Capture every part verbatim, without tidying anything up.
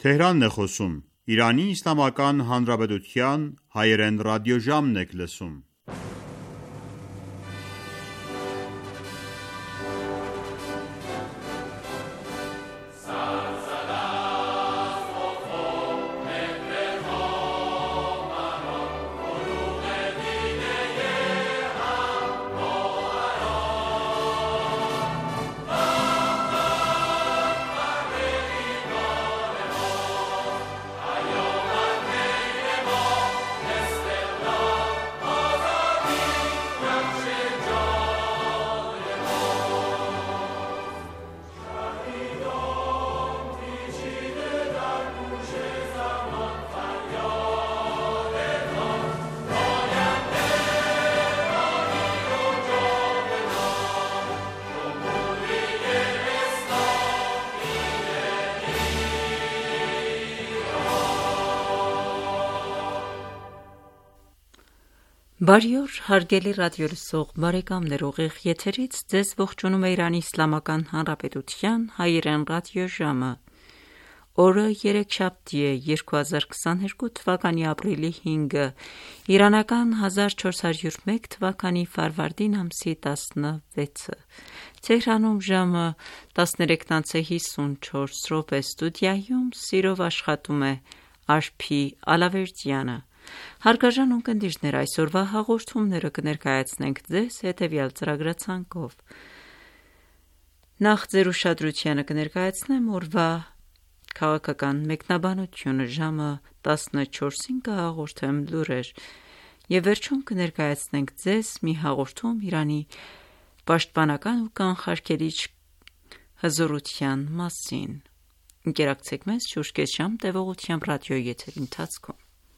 Թեհրանն է խոսում։ Իրանի Իսլամական Հանրապետության հայերեն ռադիոժամն եք լսում։ Բարի օր, հարգելի ռադիոլսող բարեկամներ, ուղիղ եթերից ձեզ ողջունում է Իրանի Իսլամական Հանրապետության հայերեն ռադիոժամը։ Օրը երեքշաբթի է, երկու հազար քսաներկու թվականի ապրիլի հինգը, իրանական հազար չորս հարյուր մեկ թվականի ֆարվարդին ամսի տասնվեցը։ Թեհրանում ժամը տասներեքն անց է հիսունչորս րոպե, ստուդիայում սիրով աշխատում է Աշփի Ալավերդյանը։ Հարգարժան ունկնդիրներ, այսօրվա հաղորդումները կներկայացնենք ձեզ հետևյալ ծրագրացանկով։ Նախ ձեր ուշադրությանը կներկայացնեմ օրվա քաղաքական մեկնաբանությունը, ժամը տասնչորսին կհաղորդեմ լուրեր և վերջում կներկայացնենք ձեզ մի հաղորդում Իրանի պաշտպանական ու կանխարգելիչ հզորության մասին։ Ընկերակցեք մեզ շուրջ կես ժամ տևողությամբ ռադիոյի եթերի ընթացքում։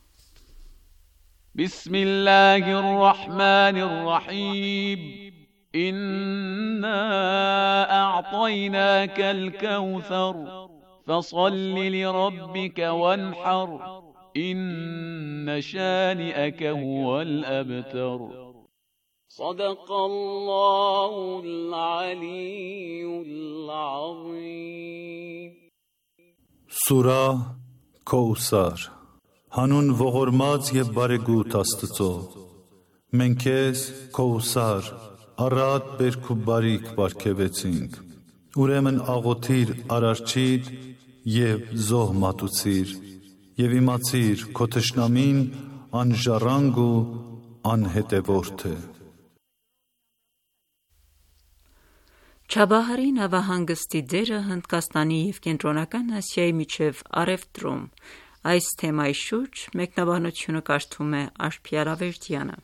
بسم الله الرحمن الرحيم إنا أعطيناك الكوثر فصل لربك وانحر إن شانئك هو الأبتر صدق الله العلي العظيم Սուրահ Քոուսար Հանուն ողորմած և բարեգութ Աստծո, մենք քեզ Քոուսար, առատ բերք ու բարիք պարգևեցինք, ուրեմն աղոթիր Արարչիդ և զոհ մատուցիր, և իմացիր քո թշնամին անժառանգ ու անհետևորդ է։ Չաբահարի նավահանգստի դերը Հնդկաստանի և Կենտրոնական Ասիայի միջև առևտրում։ Այս թեմայի շուրջ մեկնաբանությունը կարդում է Աշփի Ալավերդյանը։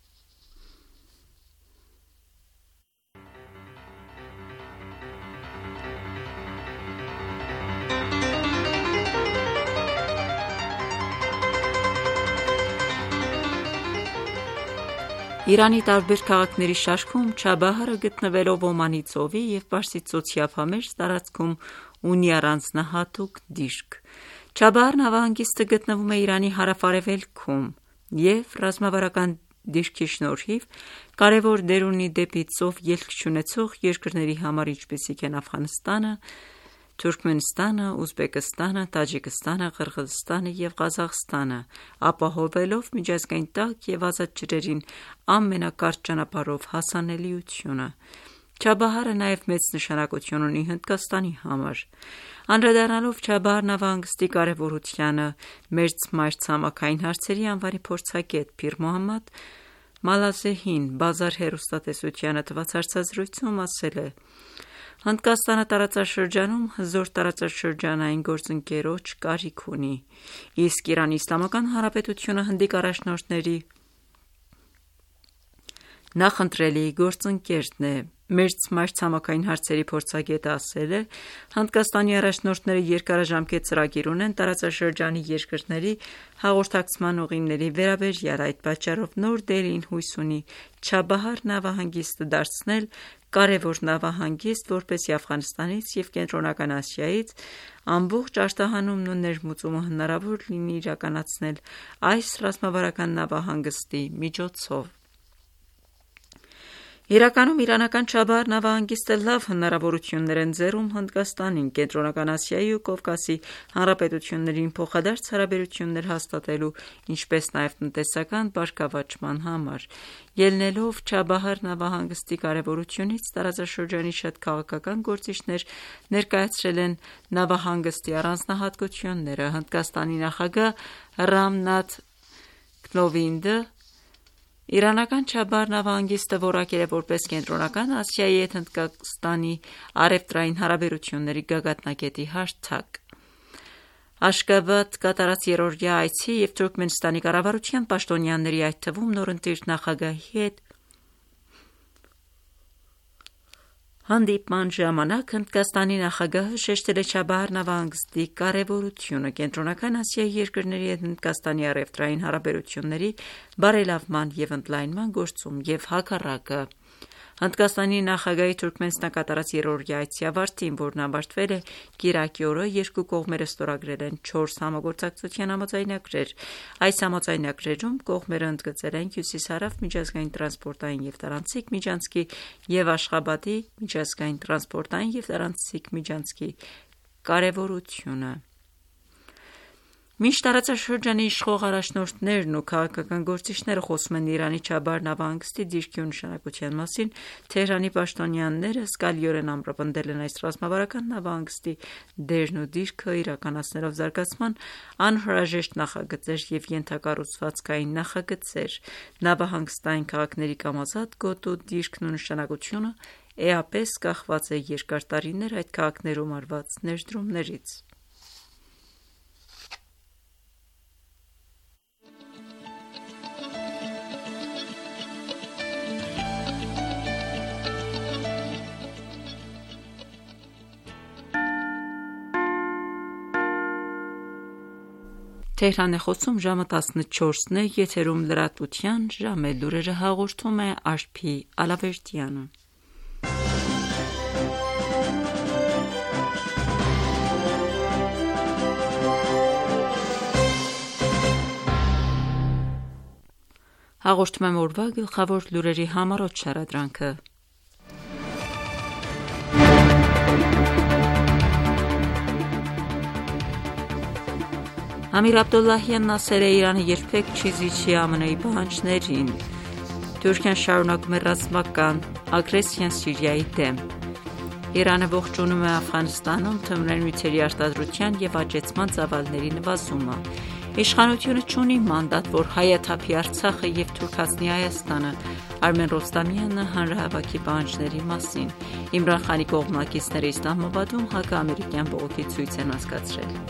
Իրանի տարբեր քաղաքների շարքում Չաբահարը գտնվելով Օմանի ծովի և Պարսից ծոցի ափամերձ տարածքում ունի առանձնահատուկ դիրք։ Չաբահար նավահանգիստը գտնվում է Իրանի հարավ-արևելքում և ռազմավարական դիրքի շնորհիվ կարևոր դեր ունի դեպի ծով ելք չունեցող երկրների համար, ինչպիսիք են Աֆղանստանը, Թուրքմենստանը, Ուզբեկստանը, Տաջիկստանը, Ղրղզստանը և Ղազախստանը, ապահովելով միջազգային տաք և ազատ ջրերին ամենակարճ ճանապարհով հասանելիությունը։ Չաբահարը նաև մեծ նշանակություն ունի Հնդկաստանի համար։ Անդրադառնալով Չաբահար նավահանգստի կարևորությանը, Մերձ մայրցամաքային հարցերի անվանի փորձագետ Փիր Մոհամմադ Մալազեհին Բազար հեռուստատեսությանը տված հարցազրույցում ասել է. Հնդկաստանը տարածաշրջանում հզոր տարածաշրջանային գործընկերոջ կարիք ունի, իսկ Իրանի Իսլամական Հանրապետությունը հնդիկ առաջնորդների նախընտրելի գործընկերն է։ Մերձ մայրցամաքային հարցերի փորձագետը ասել է. Հնդկաստանի առաջնորդները երկարաժամկետ ծրագիր ունեն տարածաշրջանի երկրների հաղորդակցման ուղիների վերաբերյալ, այդ պատճառով նոր Դելհին հույս ունի Չաբահար նավահանգիստը դարձնել կարևոր նավահանգիստ, որպեսզի Աֆղանստանից և Կենտրոնական Ասիայից ամբողջ արտահանումն ու ներմուծումը հնարավոր լինի իրականացնել այս ռազմավարական նավահանգստի միջոցով։ Իրականում իրանական Չաբահար նավահանգիստը լավ հնարավորություններ են ձեռում Հնդկաստանին, Կենտրոնական Ասիայի ու Կովկասի հանրապետություններին փոխադարձ հարաբերություններ հաստատելու, ինչպես նաև տնտեսական բարգավաճման համար։ Ելնելով Չաբահար նավահանգստի կարևորությունից, տարածաշրջանի շատ քաղաքական գործիչներ ներկայացրել են նավահանգստի առանձնահատկությունները։ Հնդկաստանի նախագահ Ռամնաթ Կովինդը իրանական Չաբահար նավահանգիստը որակել է որպես Կենտրոնական Ասիայի հետ Հնդկաստանի առևտրային հարաբերությունների գագաթնակետի հարթակ։ Աշգաբադ կատարած երրորդյա այցի և Թուրքմենստանի կառավարության պաշտոնյաների, այդ թվում նորընտիր նախագահի հետ հանդիպման ժամանակ Հնդկաստանի նախագահը շեշտել է Չաբահար նավահանգստի կարևորությունը Կենտրոնական Ասիայի երկրների հետ Հնդկաստանի առևտրային հարաբերությունների բարելավման և ընդլայնման գործում և հակառակը։ Հնդկաստանի նախագահի Թուրքմենստան կատարած երրորդյա այցի ավարտին, որն ավարտվել է կիրակի օրը, երկու կողմերը ստորագրել են չորս համագործակցության համաձայնագրեր։ Այս համաձայնագրերում կողմերը ընդգծել են Հյուսիսարավ միջազգային տրանսպորտային և տարանցիկ միջանցքի և Աշխաբադի միջազգային տրանսպորտային և տարանցիկ միջանցքի կարևորությունը։ Մինչ տարածաշրջանի իշխող առաջնորդներն ու քաղաքական գործիչները խոսում են Իրանի Չաբահար նավահանգստի դիրքի ու նշանակության մասին, Թեհրանի պաշտոնյաները զգալիորեն ամրապնդել են այս ռազմավարական նավահանգստի դերն ու դիրքը, իրականացնելով զարգացման անհրաժեշտ նախագծեր և ենթակառուցվածքային նախագծեր։ Նավահանգստային քաղաքների կամազատ գոտու դիրքն ու նշանակությունը էապես կախված է երկար տարիներ այդ քաղաքներում արված ներդրումներից։ Թեհրան է խոսում ժամը տասնչորսն է, եթերում լրատվության ժամ է, լուրերը հաղորդում է Աշփի Ալավերդյանը։ Հաղորդում եմ օրվա գլխավոր լուրերի համառոտ շարադրանքը։ Ամիր Աբդոլլահյանն ասել է Իրանը երբեք չի զիջի ԱՄՆ-ի պահանջներին։ Թուրքիան շարունակում է ռազմական ագրեսիան Սիրիայի դեմ։ Իրանը ողջունում է Աֆղանստանում թմրային նյութերի արտադրության և աճեցման ծավալների նվազումը։ Իշխանությունը չունի մանդատ, որ հայաթափի Արցախը և թուրքացնի Հայաստանը։ Արմեն Ռոստամյանը հանրահավաքի պահանջների մասին։ Իմրան Խանի կողմնակիցները Իսլամաբադում հակաամերիկյան բողոքի ցույց են անցկացրել։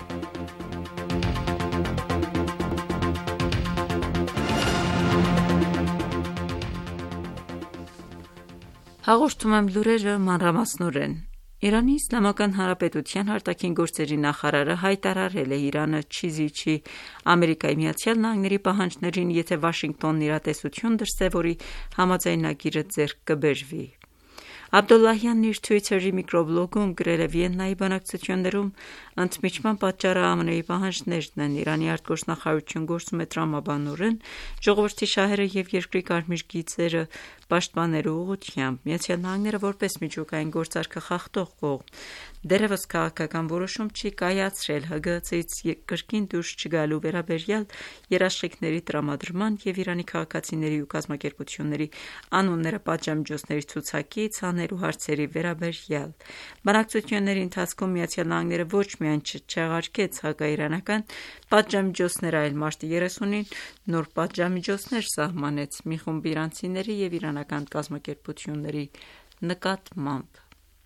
Հաղորդում եմ լուրերը մանրամասնորեն։ Իրանի Իսլամական Հանրապետության արտաքին գործերի նախարարը հայտարարել է Իրանը չի զիջի Ամերիկայի Միացյալ Նահանգների պահանջներին, եթե Վաշինգտոնն իրատեսություն դրսևորի, համաձայնագիրը ձեռք կբերվի։ Աբդոլլահյանն իր Twitter-ի միկրոբլոգում գրել է Վիեննայի բանակցություններում ընդմիջման պատճառը ԱՄՆ-ի պահանջներն են։ Իրանի արտգործնախարարություն գործում է տրամաբանորեն ժողովրդի շահերը և երկրի կարմիր գիծերը պաշտպանելու ուղղությամբ։ Միացյալ Նահանգները որպես միջուկային գործարքը խախտող կողմ դեռևս քաղաքական որոշում չի կայացրել ՀԳՀԾ-ից կրկին դուրս չգալու վերաբերյալ երաշխիքների տրամադրման և Իրանի քաղաքացիների ու կազմակերպությունների անունները պատժամիջոցների ցուցակից հանելու հարցերի վերաբերյալ։ Բանակցությունների ընթացքում Միացյալ Նահանգները ոչ միայն չչեղարկեց հակաիրանական պատժամիջոցներ, այլ մարտի երեսունին նոր պատժամիջոցներ սահմանեց մի խումբ իրանցիների և իրանական կազմակերպությունների նկատմամբ։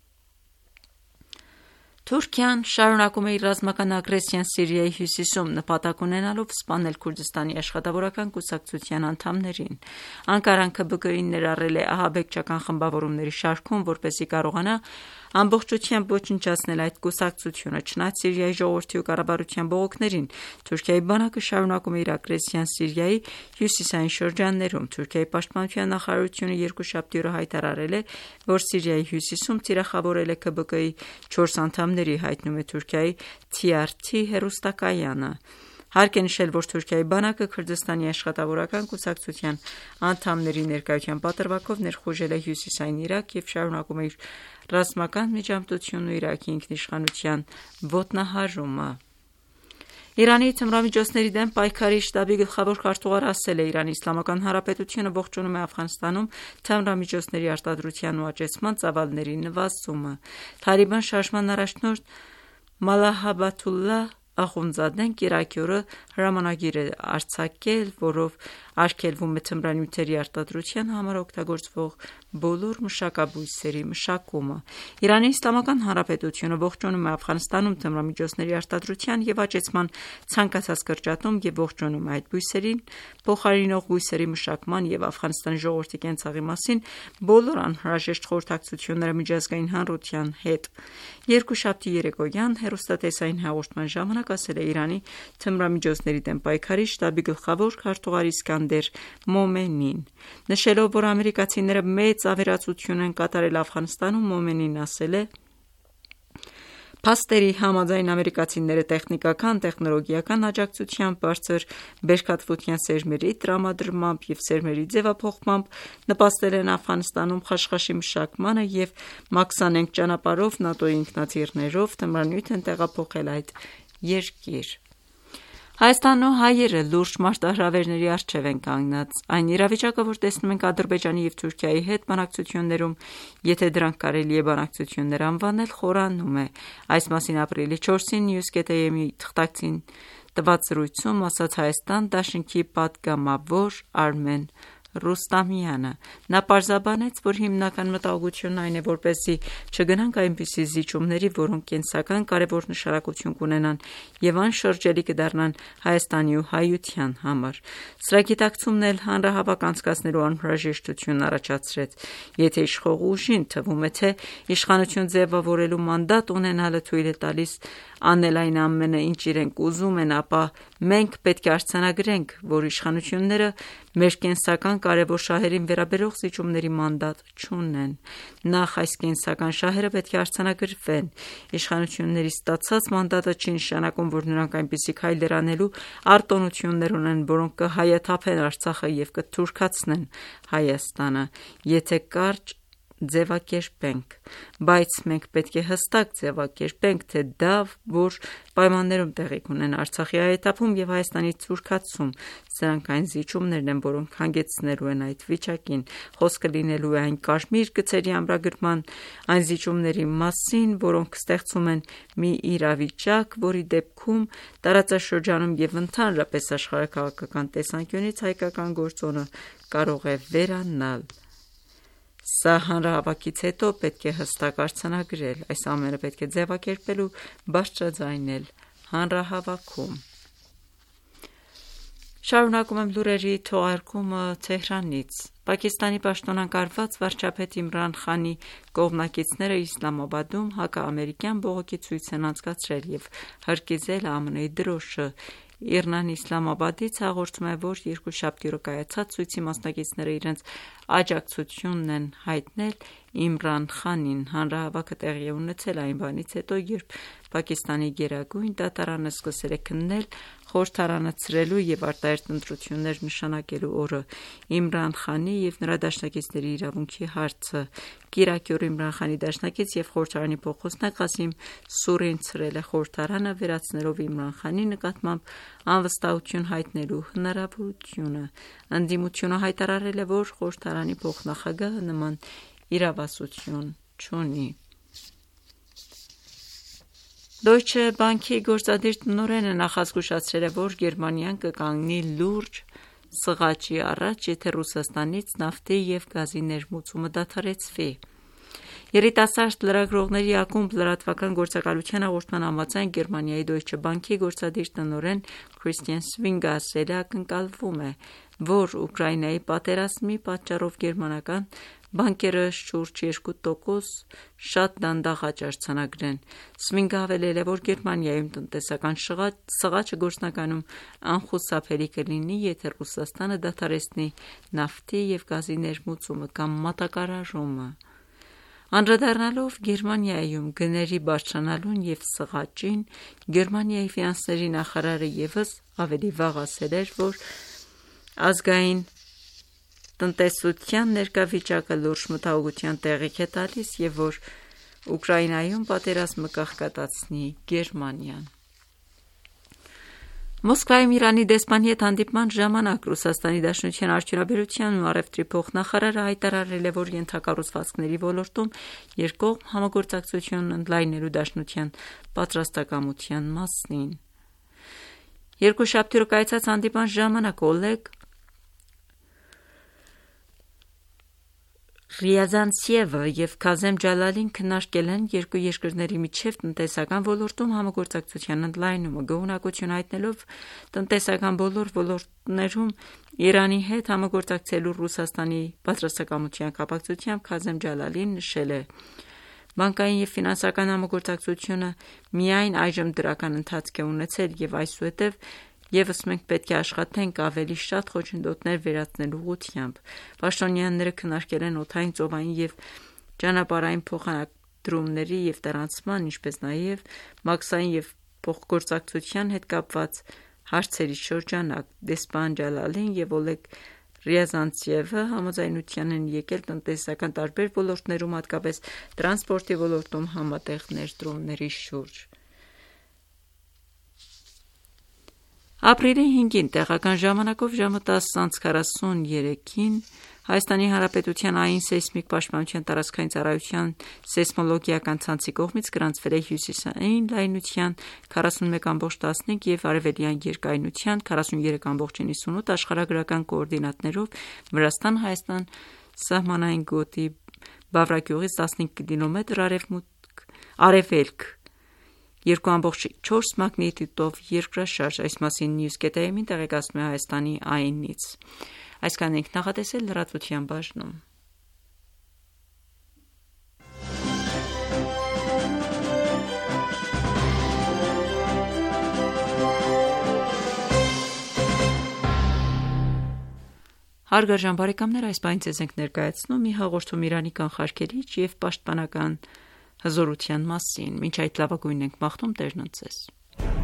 Թուրքիան շարունակում է իր ռազմական ագրեսիան Սիրիայի հյուսիսում, նպատակ ունենալով սպանել Քուրդիստանի աշխատավորական կուսակցության անդամներին։ Անկարան ՔԲԿ-ին ներառել է ահաբեկչական խմբավորումների շարքում, որպեսզի կարողանա ամբողջությամբ ոչնչացնել այդ կուսակցությունը։ Չնայած Սիրիայի ժողովրդի ու կառավարության բողոքներին, Թուրքիայի բանակը շարունակում է իր ագրեսիան Սիրիայի հյուսիսային շրջաններում։ Թուրքիայի պաշտպանության նախարարությունը երկուշաբթի օրը հայտարարել է, որ Սիրիայի հյուսիսում թիրախավորել է ՔԲԿ-ի չորս անդամների, հայտնում է Թուրքիայի Թի ար թի հեռուստակայանը։ Հարկ է նշել, որ Թուրքիայի բանակը Քրդստանի աշխատավորական կուսակցության անդամների ներկայության պատրվակով ներխուժել է հյուսիսային Իրաք և շարունակում է իր ռազմական միջամտությունն ու Իրաքի ինքնիշխանության ոտնահարումը։ Իրանի թմրամիջոցների դեմ պայքարի շտաբի գլխավոր քարտուղարը ասել է. «Իրանի Իսլամական Հանրապետությունը ողջունում է Աֆղանստանում թմրամիջոցների արտադրության ու աճեցման ծավալների նվազումը»։ Թալիբան շարժման առաջնորդ Մալահաբաթուլլահ Ախունձադեն կիրակի օրը հրամանագիր է արձակել, որով արգելվում է թմրանյութերի արտադրության համար օգտագործվող բոլոր մշակաբույսերի մշակումը։ Իրանի Իսլամական Հանրապետությունը ողջունում է Աֆղանստանում թմրամիջոցների արտադրության և աճեցման ցանկացած կրճատում և ողջունում է այդ բույսերին փոխարինող բույսերի մշակման և Աֆղանստանի ժողովրդի կենցաղի մասին բոլոր անհրաժեշտ խորհրդակցությունները միջազգային հանրության հետ։ Երկուշաբթի երեկոյան հեռուստատեսային հաղորդման ժամանակ ասել է Իրանի թմրամիջոցների դեմ պայքարի շտաբի գլխավոր քարտուղար Իսկանդեր Մոմենին։ Նշելով, որ ամերիկացիները մեծ ավերածություն են կատարել Աֆղանստանում, Մոմենին ասել է. «Փաստերի համաձայն ամերիկացիները տեխնիկական, տեխնոլոգիական աջակցությամբ, բարձր բերքատվության սերմերի տրամադրմամբ և սերմերի ձևափոխմամբ նպաստել են Աֆղանստանում խաշխաշի մշակմանը և մաքսանենգ ճանապարհով ՆԱՏՕ-ի ինքնաթիռներով թմրանյութ են տեղափոխել այդ երկիր»։ Հայաստանն ու հայերը լուրջ մարտահրավերների առջև են կանգնած։ Այն իրավիճակը, որ տեսնում ենք Ադրբեջանի և Թուրքիայի հետ բանակցություններում, եթե դրանք կարելի է բանակցություններ անվանել, խորանում է։ Այս մասին ապրիլի չորսին News.am-ի թղթակցին տված զրույցում ասաց Հայաստան դաշինքի պատգամավոր Արմեն Ռուստամյանը։ Նա պարզաբանեց, որ հիմնական մտահոգությունն այն է, որպեսզի չգնանք այնպիսի զիջումների, որոնք կենսական կարևոր նշանակություն կունենան և անշրջելի կդառնան Հայաստանի ու հայության համար։ Սրա գիտակցումն էլ հանրահավաք անցկացնելու անհրաժեշտությունն առաջացրեց։ Եթե իշխող ուժին թվում է, թե իշխանություն ձևավորելու մանդատ ունենալը թույլ է տալիս անել այն ամենը, ինչ իրենք ուզում են, ապա մենք պետք է արձանագրենք, որ իշխանությունները մեր կենսական կարևոր շահերին վերաբերող զիջումների մանդատ չունեն։ Նախ այս կենսական շահերը պետք է արձանագրվեն։ Իշխանությունների ստացած մանդատը չի նշանակում, որ նրանք այնպիսի քայլեր անելու արտոնություններ ունեն, որոնք կհայաթափեն Արցախը և կթուրքացնեն Հայաստանը, եթե կարճ ձևակերպենք, բայց մենք պետք է հստակ ձևակերպենք, թե դա որ պայմաններում տեղի կունենա Արցախի հայաթափում և Հայաստանի թուրքացում, սրանք այն զիջումներն են, որոնք հանգեցնելու են այդ վիճակին։ Խոսքը լինելու է այն կարմիր գծերի ամրագրման, այն զիջումների մասին, որոնք ստեղծում են մի իրավիճակ, որի դեպքում տարածաշրջանում և ընդհանրապես աշխարհաքաղաքական տեսանկյունից հայկական գործոնը կարող է վերանալ։ Սա հանրահավաքից հետո պետք է հստակ արձանագրել։ Այս ամենը պետք է ձևակերպել ու բարձրաձայնել հանրահավաքում։ Շարունակում եմ լուրերի թողարկումը Թեհրանից։ Պակիստանի պաշտոնակարված վարչապետ Իմրան Խանի կողմնակիցները Իսլամաբադում հակաամերիկյան բողոքի ցույց են անցկացրել և հրկիզել ԱՄՆ-ի դրոշը։ ԻՌՆԱ-ն Իսլամաբադից հաղորդում է, որ երկուշաբթի օրը կայացած ցույցի մասնակիցները իրենց աջակցությունն են հայտնել Իմրան Խանին։ Հանրահավաքը տեղի է ունեցել այն բանից հետո, երբ Պակիստանի գերագույն դատարանը սկսել է քննել խորհրդարանը ցրելու և արտահերթ ընտրություններ նշանակելու օրը Իմրան Խանի և նրա դաշնակիցների իրավունքի հարցը։ Կիրակի օրը Իմրան Խանի դաշնակից և խորհրդարանի փոխոստնակ Ղասիմ Սուրին ցրել է խորհրդարանը, վերացնելով Իմրան Խանի նկատմամբ անվստահություն հայտնելու հնարավորությունը։ Ընդդիմությունը հայտարարել է, որ խորհրդարանի փոխնախագահը նման իրավասություն չունի։ Deutsche Bank-ի գործադիր տնօրենը նախազգուշացրել է, որ Գերմանիան կկանգնի լուրջ սղաճի առաջ, եթե Ռուսաստանից նավթի և գազի ներմուծումը դադարեցվի։ Երիտասարդ լրագրողների ակումբ լրատվական գործակալության հաղորդման համաձայն Գերմանիայի Deutsche Bank-ի գործադիր տնօրեն Քրիստիան Սվինգը ասել է, ակնկալվում է, որ Ուկրաինայի պատերազմի պատճառով գերմանական բանկերը շուրջ երկու տոկոս շատ դանդաղ աճ արձանագրեն։ Սվինգը հավելել է, որ Գերմանիայում տնտեսական սղաճը գործնականում անխուսափելի կլինի, եթե Ռուսաստանը դադարեցնի նավթի և գազի ներմուծումը կամ մատակարարումը։ Անդրադառնալով Գերմանիայում գների բարձրանալուն և սղաճին, Գերմանիայի ֆինանսների նախարարը ևս ավելի վաղ ասել էր, որ ազգային տնտեսության ներկա վիճակը լուրջ մտահոգության տեղիք է տալիս և որ Ուկրաինայում պատերազմը կաղկատացնի Գերմանիան։ Մոսկվայում Իրանի դեսպանի հետ հանդիպման ժամանակ Ռուսաստանի Դաշնության արդյունաբերության ու առևտրի փոխնախարարը հայտարարել է, որ ենթակառուցվածքների ոլորտում երկկողմ համագործակցություն ընդլայնելու Դաշնության պատրաստակամության մասին։ Երկուշաբթի օրը կայացած հանդիպման ժամանակ Օլեգ Ռիազանցիևը և Քազեմ Ջալալին քննարկել են երկու երկրների միջև տնտեսական ոլորտում համագործակցության ընդլայնումը, գոհունակություն հայտնելով տնտեսական բոլոր ոլորտներում Իրանի հետ համագործակցելու Ռուսաստանի պատրաստակամության կապակցությամբ Քազեմ Ջալալին նշել է. Բանկային և ֆինանսական համագործակցությունը միայն այժմ դրական ընթացք է ունեցել և այսուհետև ևս մենք պետք է աշխատենք ավելի շատ խոչընդոտներ վերացնելու ուղղությամբ։ Պաշտոնյաները քննարկել են օդային, ծովային և ճանապարհային փոխադրումների և տեղացման, ինչպես նաև մաքսային և փոխգործակցության հետ կապված հարցերի շրջանակ։ Դեսպան Ջալալին և Օլեգ Ռիազանցիևը համաձայնության են եկել տնտեսական տարբեր ոլորտներում, հատկապես տրանսպորտի ոլորտում համատեղ ներդրումների շուրջ։ Ապրիլի հինգին տեղական ժամանակով ժամը տասը անց քառասունուերեքին Հայաստանի Հանրապետության ԱԻՆ սեյսմիկ պաշտպանության տարածքային ծառայության սեյսմոլոգիական ցանցի կողմից գրանցվել է հյուսիսային լայնության քառասունմեկ ամբողջ տասնհինգ և արևելյան երկայնության քառասուներեք ամբողջ նվաթ աշխարհագրական կոորդինատներով Վրաստան-Հայաստան սահմանային գոտի Բավրագյուղից տասնհինգ կիլոմետր արևելք երկու ամբողջ չորս մագնիտուդով երկրաշարժ։ Այս մասին Newsgate-ին տեղեկացնում է Հայաստանի ԱԻՆ-ից։ Այսքան ենք նախատեսել լրատվության բաժնում։ Հարգարժան բարեկամներ, այս պահին ձեզ ենք ներկայացնում մի հաղորդում Իրանի կանխարգելիչ և պաշտպանական հզորության մասին։ Մինչ այդ լավագույնն ենք մաղթում Տերն ընդ ձեզ։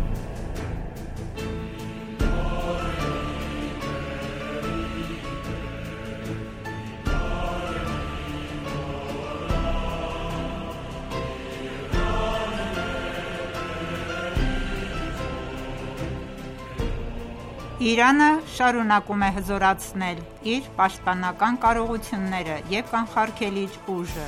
Իրանը շարունակում է հզորացնել իր պաշտպանական կարողությունները և կանխարգելիչ ուժը։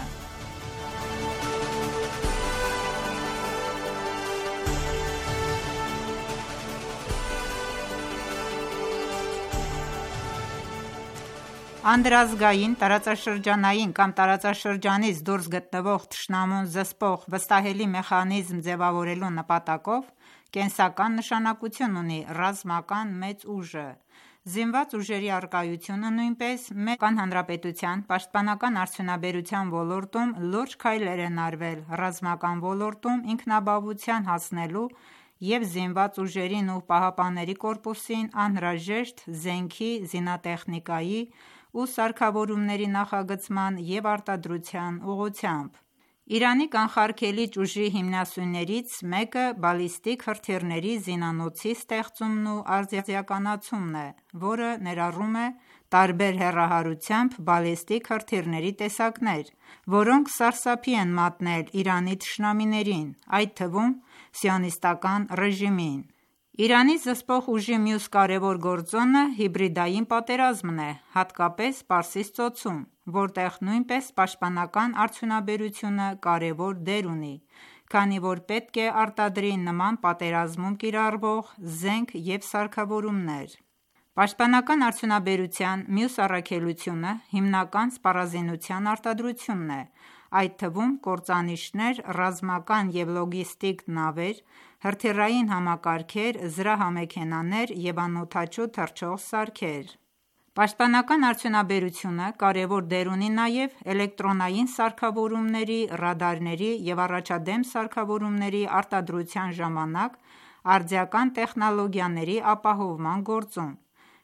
Անդրազգային, տարածաշրջանային կամ տարածաշրջանից դուրս գտնվող թշնամուն զսպող վստահելի մեխանիզմ ձևավորելու նպատակով կենսական նշանակություն ունի ռազմական մեծ ուժը։ Զինված ուժերի առկայությունը նույնպես մեծ հանրապետության պաշտպանական արդյունաբերության ոլորտում լուրջ քայլեր են արվել ռազմական ոլորտում ինքնաբավության հասնելու և զինված ուժերին ու ԻՀՊԿ-ին անհրաժեշտ զենքի, զինատեխնիկայի ու սարքավորումների նախագծման և արտադրության ուղղությամբ։ Իրանի կանխարգելիչ ուժի հիմնասյուներից մեկը բալիստիկ հրթիռների զինանոցի ստեղծումն ու արդիականացումն է, որը ներառում է տարբեր հեռահարությամբ բալիստիկ հրթիռների տեսակներ, որոնք սարսափի են մատնել Իրանի թշնամիներին, այդ թվում Սիոնիստական ռեժիմին։ Իրանի զսպող ուժի մյուս կարևոր գործոնը հիբրիդային պատերազմն է, հատկապես Պարսից ծոցում, որտեղ նույնպես պաշտպանական արդյունաբերությունը կարևոր դեր ունի, քանի որ պետք է արտադրի նման պատերազմում կիրառվող զենք և սարքավորումներ։ Պաշտպանական արդյունաբերության մյուս առաքելությունը հիմնական սպառազինության արտադրությունն է, այդ թվում կործանիչներ, ռազմական և լոգիստիկ նավեր, հրթիռային համակարգեր, զրահամեքենաներ և անօդաչու թռչող սարքեր։ Պաշտպանական արդյունաբերությունը կարևոր դեր ունի նաև էլեկտրոնային սարքավորումների, ռադարների և առաջադեմ սարքավորումների արտադրության ժամանակ արդիական տեխնոլոգիաների ապահովման գործում։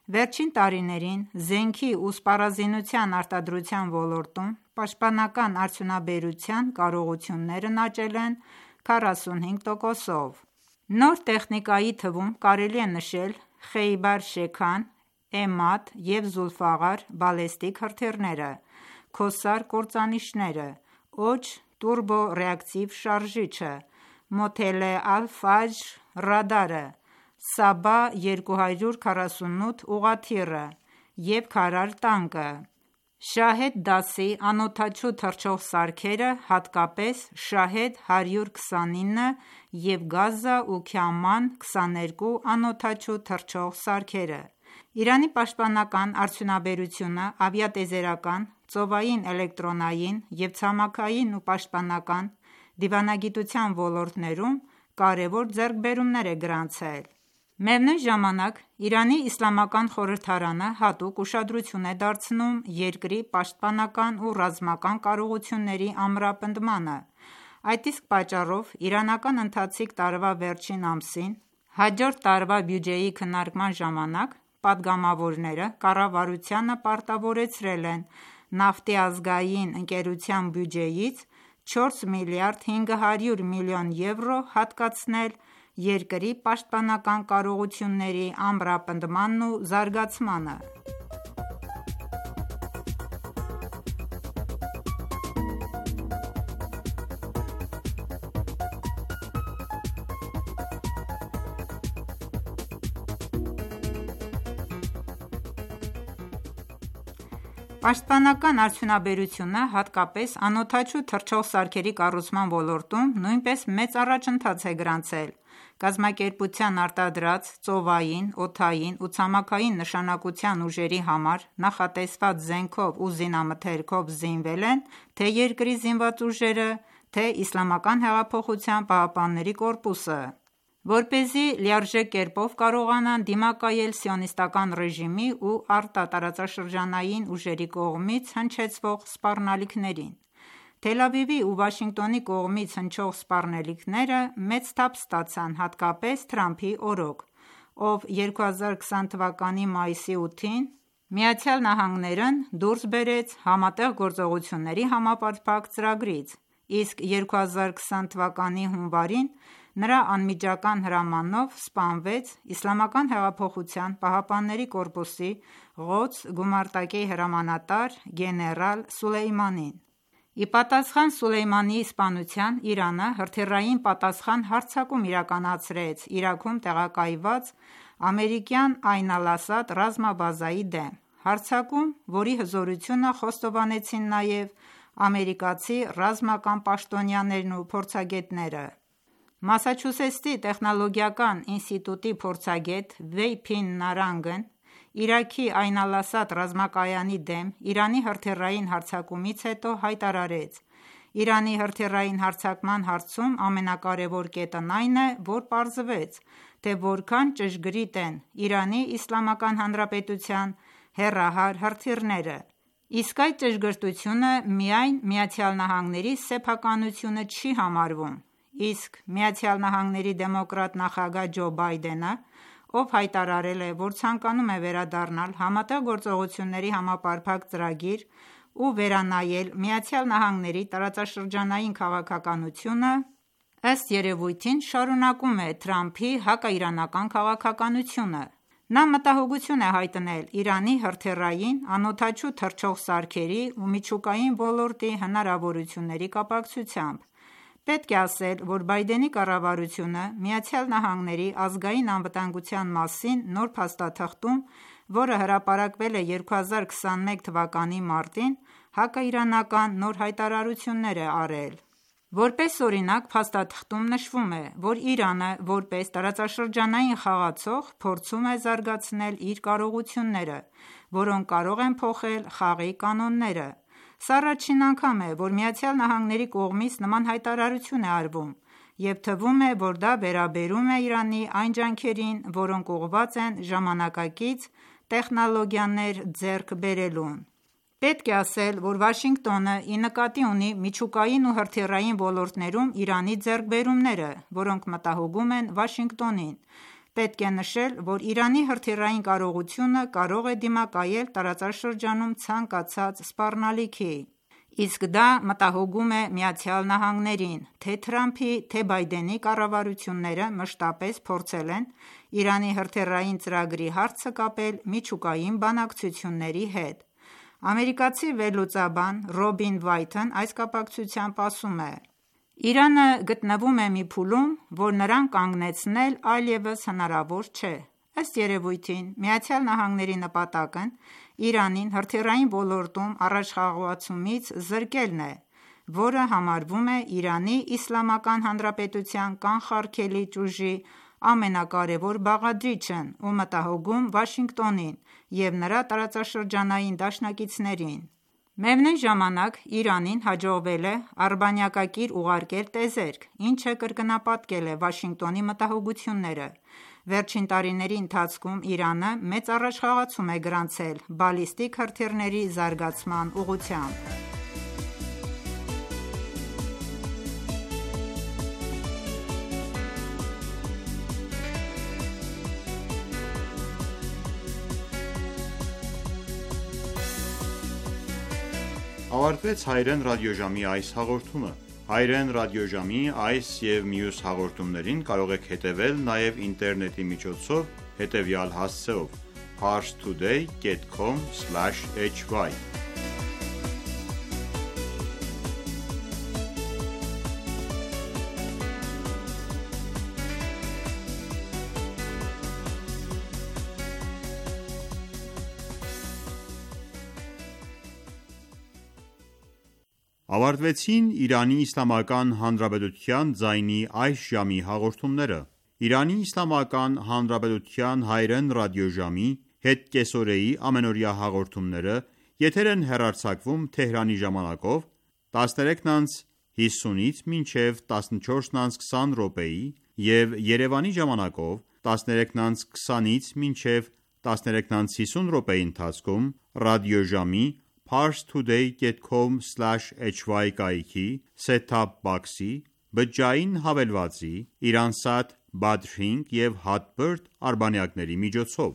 Վերջին տարիներին զենքի ու սպառազինության արտադրության ոլորտում պաշտպանական արդյունաբերության կարողություններն աճել են քառասունհինգ տոկոսով: Նոր տեխնիկայի թվում կարելի է նշել Խեյբար Շեքան, Էմադ և Զուլֆաղար բալեստիկ հրթիռները, Քոսար կործանիչները, Օջ տուրբոռեակտիվ շարժիչը, Մոթելե Ալ-Ֆաջր ռադարը, Սաբա երկու հարյուր քառասունութ ուղղաթիռը և Քարար տանկը, Շահեդ դասի անօդաչու թռչող սարքերը, հատկապես Շահեդ հարյուր քսանինը և Գազա ու Քյաման քսաներկու անօդաչու թռչող սարքերը: Իրանի պաշտպանական արդյունաբերությունը ավիատիեզերական, ծովային էլեկտրոնային և ցամաքային ու պաշտպանական դիվանագիտության ոլորտներում կարևոր ձեռքբերումներ է գրանցել: Միևնույն ժամանակ Իրանի Իսլամական Խորհրդարանը հատուկ ուշադրություն է դարձնում երկրի պաշտպանական ու ռազմական կարողությունների ամրապնդմանը: Այդ իսկ պատճառով իրանական ընթացիկ տարվա վերջին ամսին հաջորդ տարվա բյուջեի քննարկման ժամանակ պատգամավորները կառավարությանը պարտավորեցրել են նավթի ազգային ընկերության բյուջեից չորս միլիարդ հինգ հարյուր միլիոն եվրո հատկացնել երկրի պաշտպանական կարողությունների ամրապնդմանն ու զարգացմանը: Պաշտպանական արդյունաբերությունը, հատկապես անօդաչու թռչող սարքերի կառուցման ոլորտում նույնպես մեծ առաջընթաց է գրանցել: Կազմակերպության արտադրած ծովային, օդային ու ցամաքային նշանակության ուժերի համար նախատեսված զենքով ու զինամթերքով զինվել են թե՛ երկրի զինված ուժերը, թե՛ ԻՀՊԿ-ը, որպեսզի լիարժեք կերպով կարողանան դիմակայել սիոնիստական ռեժիմի ու արտատարածաշրջանային ուժերի կողմից հնչեցվող սպառնալիքներին: Թել Ավիվի ու Վաշինգտոնի կողմից հնչող սպառնալիքները մեծ թափ ստացան հատկապես Թրամփի օրոք, ով երկու հազար քսան թվականի մայիսի ութին ԱՄՆ-ն դուրս բերեց Համատեղ գործողությունների համապարփակ ծրագրից, իսկ երկու հազար քսան թվականի հունվարին նրա անմիջական հրամանով սպանվեց ԻՀՊԿ-ի Ղոդս գումարտակի հրամանատար գեներալ Սուլեյմանին: Ի պատասխան Սուլեյմանիի սպանության Իրանը հրթիռային պատասխան հարձակում իրականացրեց Իրաքում տեղակայված ամերիկյան Այն Ալ-Ասադ ռազմաբազայի դեմ: Հարձակում, որի հզորությունը խոստովանեցին նաև ամերիկացի ռազմական պաշտոնյաներն ու փորձագետները: Մասաչուսեթսի տեխնոլոգիական ինստիտուտի փորձագետ Վեյ Փին Նարանգն Իրաքի Այն Ալ-Ասադ ռազմակայանի դեմ Իրանի հրթիռային հարձակումից հետո հայտարարեց. «Իրանի հրթիռային հարձակման հարցում ամենակարևոր կետն այն է, որ պարզվեց, թե որքան ճշգրիտ են ԻԻՀ հեռահար հրթիռները: Իսկ այդ ճշգրտությունը միայն ԱՄՆ-ի սեփականությունը չի համարվում»: Իսկ ԱՄՆ դեմոկրատ նախագահ Ջո Բայդենը, ով հայտարարել է, որ ցանկանում է վերադառնալ Համատեղ գործողությունների համապարփակ ծրագիր ու վերանայել ԱՄՆ տարածաշրջանային քաղաքականությունը, ըստ երևույթին շարունակում է Թրամփի հակաիրանական քաղաքականությունը: Նա մտահոգություն է հայտնել Իրանի հրթիռային, անօդաչու թռչող սարքերի ու միջուկային ոլորտի հնարավորությունների կապակցությամբ: Պետք է ասել, որ Բայդենի կառավարությունը ԱՄՆ ազգային անվտանգության մասին նոր փաստաթղթում, որը հրապարակվել է երկու հազար քսանմեկ թվականի մարտին, հակաիրանական նոր հայտարարություններ է արել: Որպես օրինակ փաստաթղթում նշվում է, որ Իրանը, որպես տարածաշրջանային խաղացող, փորձում է զարգացնել իր կարողությունները, որոնք կարող են փոխել խաղի կանոնները: Սա առաջին անգամ է, որ ԱՄՆ-ի կողմից նման հայտարարություն է արվում և թվում է, որ դա վերաբերում է Իրանի այն ջանքերին, որոնք ուղղված են ժամանակակից տեխնոլոգիաներ ձեռք բերելուն: Պետք է ասել, որ Վաշինգտոնը ի նկատի ունի միջուկային ու հրթիռային ոլորտներում Իրանի ձեռքբերումները, որոնք մտահոգում են Վաշինգտոնին: Պետք է նշել, որ Իրանի հրթիռային կարողությունը կարող է դիմակայել տարածաշրջանում ցանկացած սպառնալիքի, իսկ դա մտահոգում է ԱՄՆ-ին, թե Թրամփի, թե Բայդենի կառավարությունները մշտապես փորձել են Իրանի հրթիռային ծրագրի հարցը կապել միջուկային բանակցությունների հետ։ Ամերիկացի վերլուծաբան Ռոբին Վայթն այս կապակցությամբ ասում է. «Իրանը գտնվում է մի փուլում, որ նրան կանգնեցնել այլևս հնարավոր չէ։ Ըստ երևույթին, ԱՄՆ-ի նպատակն Իրանին հրթիռային ոլորտում առաջխաղացումից զրկելն է, որը համարվում է Իրանի Իսլամական Հանրապետության կանխարգելիչ ուժի ամենակարևոր բաղադրիչն ու մտահոգում Վաշինգտոնին և նրա տարածաշրջանային դաշնակիցներին։ Միևնույն ժամանակ Իրանին հաջողվել է արբանյակակիր ուղարկել տիեզերք, ինչը կրկնապատկել է Վաշինգտոնի մտահոգությունները։ Վերջին տարիների ընթացքում Իրանը մեծ առաջխաղացում է գրանցել բալիստիկ հրթիռների զարգացման ուղղությամբ»։ Ավարտվեց Հայրեն ռադիոժամի այս հաղորդումը։ Հայրեն ռադիոժամի այս և մյուս հաղորդումներին կարող եք հետևել նաև ինտերնետի միջոցով հետևյալ հասցեով՝ parstoday dot com slash h y Ավարտվեցին Իրանի Իսլամական Հանրապետության ձայնի այս ժամի հաղորդումները։ Իրանի Իսլամական Հանրապետության հայրեն ռադիոժամի հետկեսօրեի ամենօրյա հաղորդումները եթեր են հեռարձակվում Թեհրանի ժամանակով տասներեքն ից հիսունից մինչև տասնչորսն ից քսան րոպեի և Երևանի ժամանակով տասներեքն ից քսանից մինչև տասներեքն ից հիսուն րոպեի ընթացքում ռադիոժամի parstoday dot com slash h y կայքի set-top box-ի, բջջային հավելվածի, Iransat Badrink և Hotbird արբանյակների միջոցով։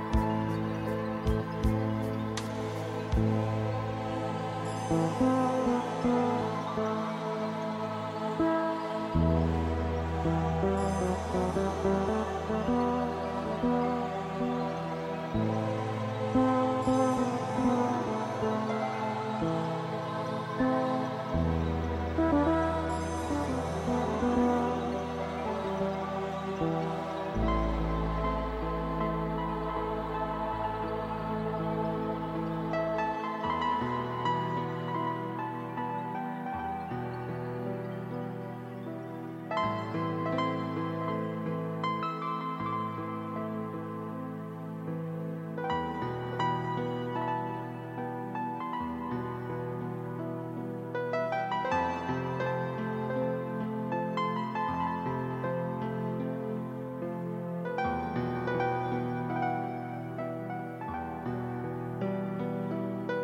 Thank you.